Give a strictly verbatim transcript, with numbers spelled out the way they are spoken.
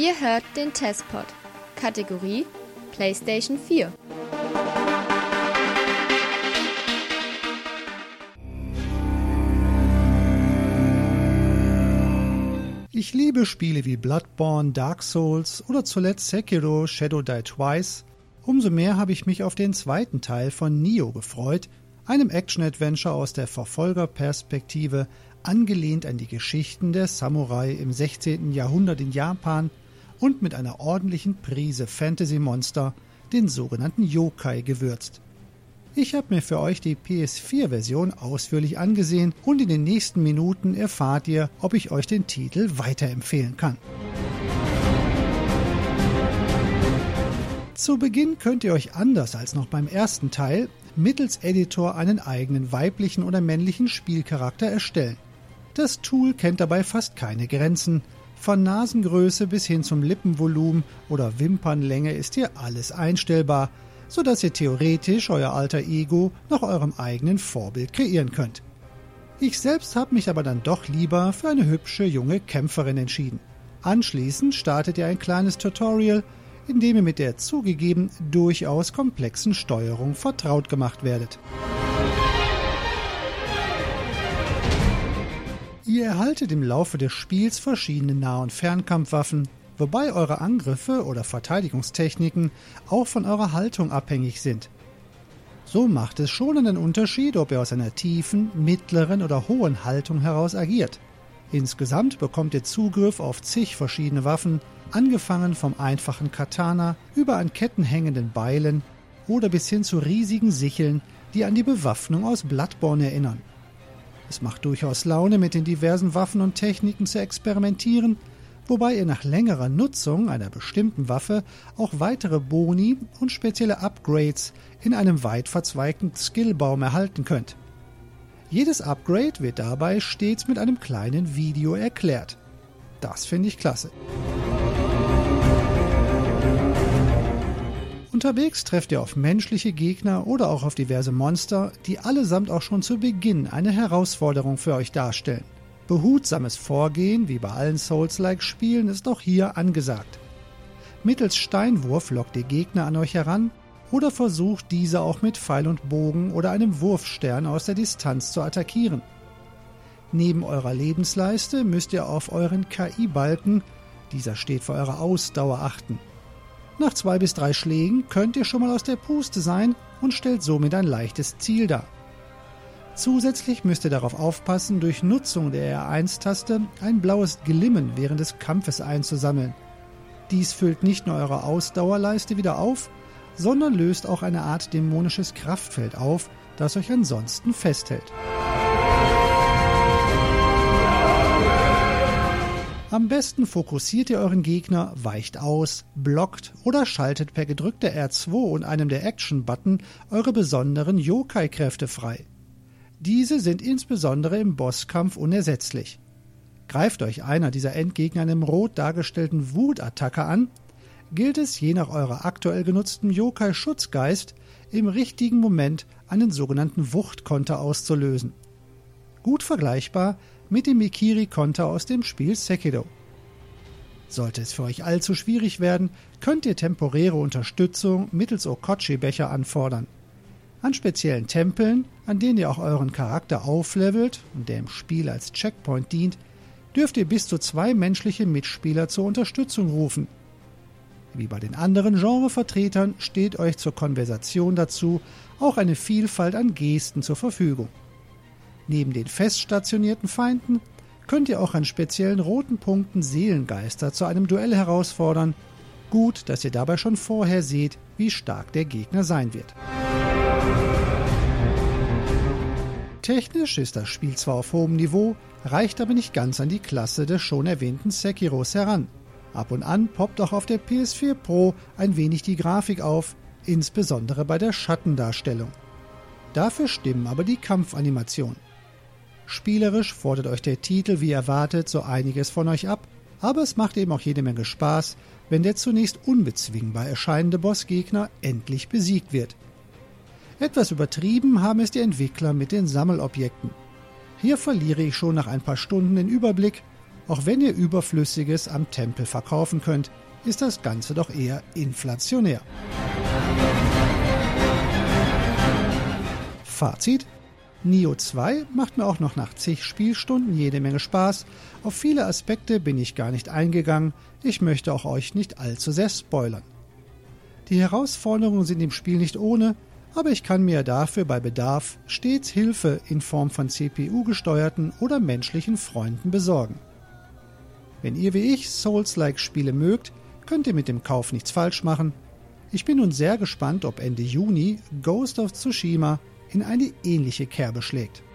Ihr hört den Testpod, Kategorie PlayStation vier. Ich liebe Spiele wie Bloodborne, Dark Souls oder zuletzt Sekiro Shadow Die Twice. Umso mehr habe ich mich auf den zweiten Teil von Nioh gefreut, einem Action-Adventure aus der Verfolgerperspektive, angelehnt an die Geschichten der Samurai im sechzehnten Jahrhundert in Japan und mit einer ordentlichen Prise Fantasy-Monster, den sogenannten Yokai, gewürzt. Ich habe mir für euch die P S vier Version ausführlich angesehen und in den nächsten Minuten erfahrt ihr, ob ich euch den Titel weiterempfehlen kann. Zu Beginn könnt ihr euch anders als noch beim ersten Teil mittels Editor einen eigenen weiblichen oder männlichen Spielcharakter erstellen. Das Tool kennt dabei fast keine Grenzen. Von Nasengröße bis hin zum Lippenvolumen oder Wimpernlänge ist hier alles einstellbar, sodass ihr theoretisch euer alter Ego nach eurem eigenen Vorbild kreieren könnt. Ich selbst habe mich aber dann doch lieber für eine hübsche junge Kämpferin entschieden. Anschließend startet ihr ein kleines Tutorial, in dem ihr mit der zugegeben durchaus komplexen Steuerung vertraut gemacht werdet. Ihr erhaltet im Laufe des Spiels verschiedene Nah- und Fernkampfwaffen, wobei eure Angriffe oder Verteidigungstechniken auch von eurer Haltung abhängig sind. So macht es schon einen Unterschied, ob ihr aus einer tiefen, mittleren oder hohen Haltung heraus agiert. Insgesamt bekommt ihr Zugriff auf zig verschiedene Waffen, angefangen vom einfachen Katana über an Ketten hängenden Beilen oder bis hin zu riesigen Sicheln, die an die Bewaffnung aus Bloodborne erinnern. Es macht durchaus Laune, mit den diversen Waffen und Techniken zu experimentieren, wobei ihr nach längerer Nutzung einer bestimmten Waffe auch weitere Boni und spezielle Upgrades in einem weit verzweigten Skillbaum erhalten könnt. Jedes Upgrade wird dabei stets mit einem kleinen Video erklärt. Das finde ich klasse. Unterwegs trefft ihr auf menschliche Gegner oder auch auf diverse Monster, die allesamt auch schon zu Beginn eine Herausforderung für euch darstellen. Behutsames Vorgehen, wie bei allen Souls-like-Spielen, ist auch hier angesagt. Mittels Steinwurf lockt ihr Gegner an euch heran oder versucht diese auch mit Pfeil und Bogen oder einem Wurfstern aus der Distanz zu attackieren. Neben eurer Lebensleiste müsst ihr auf euren K I-Balken, dieser steht für eure Ausdauer, achten. Nach zwei bis drei Schlägen könnt ihr schon mal aus der Puste sein und stellt somit ein leichtes Ziel dar. Zusätzlich müsst ihr darauf aufpassen, durch Nutzung der R eins Taste ein blaues Glimmen während des Kampfes einzusammeln. Dies füllt nicht nur eure Ausdauerleiste wieder auf, sondern löst auch eine Art dämonisches Kraftfeld auf, das euch ansonsten festhält. Am besten fokussiert ihr euren Gegner, weicht aus, blockt oder schaltet per gedrückter R zwei und einem der Action-Button eure besonderen Yokai-Kräfte frei. Diese sind insbesondere im Bosskampf unersetzlich. Greift euch einer dieser Endgegner einem rot dargestellten Wutattacke an, gilt es je nach eurer aktuell genutzten Yokai-Schutzgeist im richtigen Moment einen sogenannten Wuchtkonter auszulösen. Gut vergleichbar mit dem Mikiri-Konter aus dem Spiel Sekiro. Sollte es für euch allzu schwierig werden, könnt ihr temporäre Unterstützung mittels Okochi-Becher anfordern. An speziellen Tempeln, an denen ihr auch euren Charakter auflevelt und der im Spiel als Checkpoint dient, dürft ihr bis zu zwei menschliche Mitspieler zur Unterstützung rufen. Wie bei den anderen Genrevertretern steht euch zur Konversation dazu auch eine Vielfalt an Gesten zur Verfügung. Neben den fest stationierten Feinden könnt ihr auch an speziellen roten Punkten Seelengeister zu einem Duell herausfordern. Gut, dass ihr dabei schon vorher seht, wie stark der Gegner sein wird. Technisch ist das Spiel zwar auf hohem Niveau, reicht aber nicht ganz an die Klasse des schon erwähnten Sekiros heran. Ab und an poppt auch auf der P S vier Pro ein wenig die Grafik auf, insbesondere bei der Schattendarstellung. Dafür stimmen aber die Kampfanimationen. Spielerisch fordert euch der Titel wie erwartet so einiges von euch ab, aber es macht eben auch jede Menge Spaß, wenn der zunächst unbezwingbar erscheinende Bossgegner endlich besiegt wird. Etwas übertrieben haben es die Entwickler mit den Sammelobjekten. Hier verliere ich schon nach ein paar Stunden den Überblick Auch wenn ihr Überflüssiges am Tempel verkaufen könnt, ist das Ganze doch eher inflationär. Fazit: Nioh zwei macht mir auch noch nach zig Spielstunden jede Menge Spaß. Auf viele Aspekte bin ich gar nicht eingegangen. Ich möchte auch euch nicht allzu sehr spoilern. Die Herausforderungen sind im Spiel nicht ohne, aber ich kann mir dafür bei Bedarf stets Hilfe in Form von C P U-gesteuerten oder menschlichen Freunden besorgen. Wenn ihr wie ich Souls-like-Spiele mögt, könnt ihr mit dem Kauf nichts falsch machen. Ich bin nun sehr gespannt, ob Ende Juni Ghost of Tsushima in eine ähnliche Kerbe schlägt.